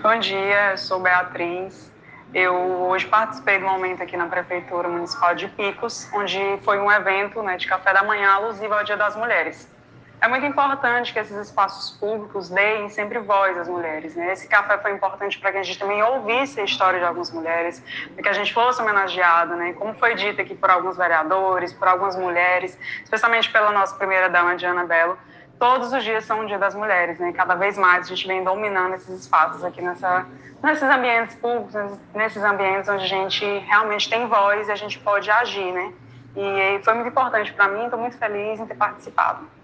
Bom dia, eu sou Beatriz. Eu hoje participei do momento aqui na Prefeitura Municipal de Picos, onde foi um evento, né, de café da manhã alusivo ao Dia das Mulheres. É muito importante que esses espaços públicos deem sempre voz às mulheres, né? Esse café foi importante para que a gente também ouvisse a história de algumas mulheres, para que a gente fosse homenageado, né? Como foi dito aqui por alguns vereadores, por algumas mulheres, especialmente pela nossa primeira-dama, Diana Bello. Todos os dias são o Dia das Mulheres, né? Cada vez mais a gente vem dominando esses espaços aqui nesses ambientes públicos, nesses ambientes onde a gente realmente tem voz e a gente pode agir, né? E foi muito importante para mim, estou muito feliz em ter participado.